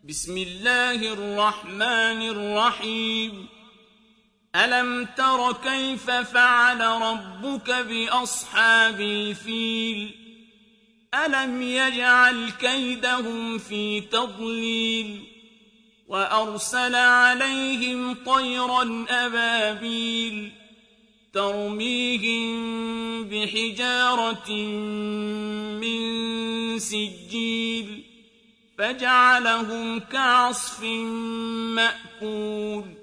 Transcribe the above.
بسم الله الرحمن الرحيم ألم تر كيف فعل ربك بأصحاب الفيل ألم يجعل كيدهم في تضليل وأرسل عليهم طيرا أبابيل ترميهم بحجارة من سجيل فجعلهم كعصف مأكول